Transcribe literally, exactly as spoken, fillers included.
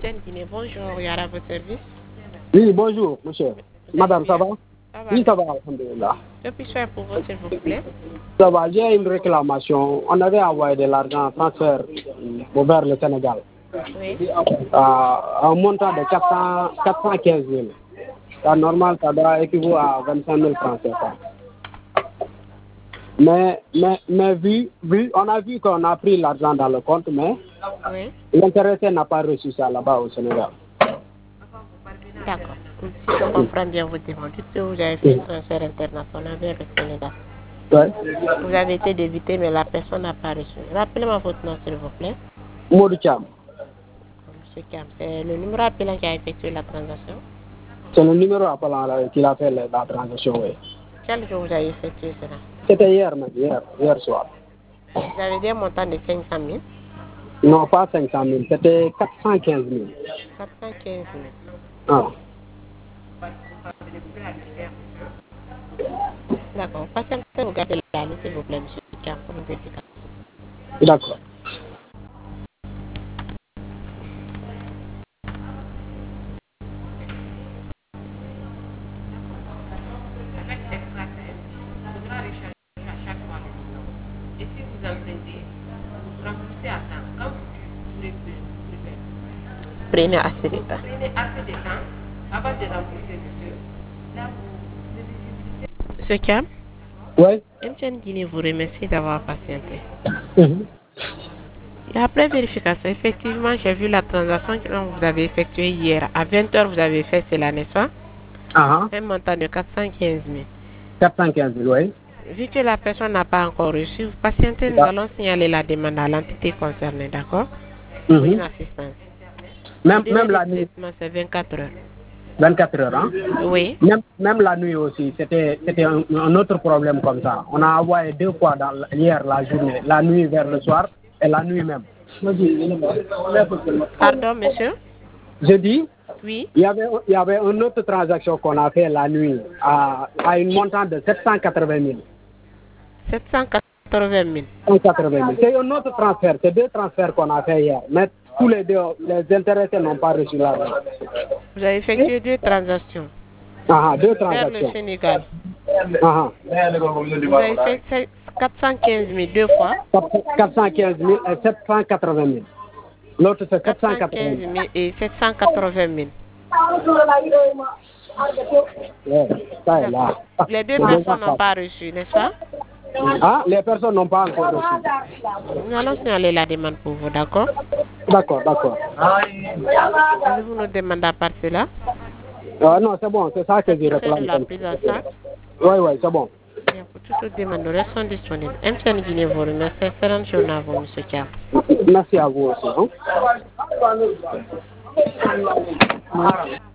M T N Guinée, bonjour, Yara, à votre service. Oui, bonjour, monsieur. Vous Madame, allez ça va? bien? Ça va. Oui, ça va, alhamdulillah. Que puis-je faire pour vous, s'il vous plaît? Ça va, j'ai une réclamation. On avait envoyé de l'argent transfert euh, vers le Sénégal. Oui. Euh, un montant de quatre cents, quatre cent quinze mille. Ça, normal, ça doit équivaut à vingt-cinq mille francs C F A. Mais, mais, mais vu, vu, on a vu qu'on a pris l'argent dans le compte, mais Oui. l'intéressé n'a pas reçu ça là-bas au Sénégal. D'accord. Si je comprends bien vos demandes, dites que vous avez fait un transfert international vers le Sénégal. Ouais. Vous avez été débité, mais la personne n'a pas reçu. Rappelez-moi votre nom, s'il vous plaît. Modou Thiam. Monsieur Cam, c'est le numéro appelant qui a effectué la transaction. C'est le numéro appelant là, qu'il a fait la, la transaction, oui. Quel jour vous avez effectué cela? C'était hier, même, hier, hier soir. Vous avez dit un montant de cinq cent mille? Non, pas cinq cent mille, c'était quatre cent quinze mille. quatre cent quinze mille. Ah. D'accord. Patientez, vous gardez la ligne, s'il vous plaît, monsieur Cam, pour nous expliquer. D'accord. Et si vous empruntez, vous remboursez à temps. Quand vous voulez plus, prenez assez de temps. Prenez assez de temps avant de rembourser, monsieur. Là, vous... Monsieur Cam? Oui. M T N Guinée vous remercie d'avoir patienté. Mm-hmm. Et après vérification, effectivement, j'ai vu la transaction que vous avez effectuée hier. À vingt heures, vous avez fait cela, n'est-ce pas? Uh-huh. Un montant de quatre cent quinze mille. quatre cent quinze mille, oui. Vu que la personne n'a pas encore reçu, vous patientez, nous allons signaler la demande à l'entité concernée, d'accord? Pour Mm-hmm. une assistance. Même, même la nuit. C'est vingt-quatre heures. vingt-quatre heures, hein? Oui. Même, même la nuit aussi, c'était un, un autre problème comme ça. On a envoyé deux fois dans, hier la journée, la nuit vers le soir et la nuit même. Pardon, monsieur? Je dis, oui. Il y avait, il y avait une autre transaction qu'on a fait la nuit à, à une montant de sept cent quatre-vingt mille. sept cent quatre-vingt mille. sept cent quatre-vingt mille. C'est un autre transfert, c'est deux transferts qu'on a fait hier. Mais tous les deux, les intéressés n'ont pas reçu l'argent. Vous avez effectué deux transactions. Ah, deux transactions. Vers le Sénégal. Ah. Vous avez fait quatre cent quinze mille deux fois. quatre cent quinze mille et sept cent quatre-vingt mille. L'autre c'est sept cent quatre-vingt mille. Et sept cent quatre-vingt mille. Ouais, ça est là. Les deux personnes n'ont pas reçu, n'est-ce pas? Ah, les personnes n'ont pas encore reçu. Nous allons signaler la demande pour vous, d'accord? D'accord, d'accord. Vous nous demandez à part cela? Ah, non, c'est bon, c'est ça que je réclame. La prise en charge? Oui, oui, c'est bon. Bien, pour toutes les demandes, nous restons disponibles. M T N Guinée vous remercie. Excellente journée à vous, monsieur Thiam. Merci à vous aussi. Hein?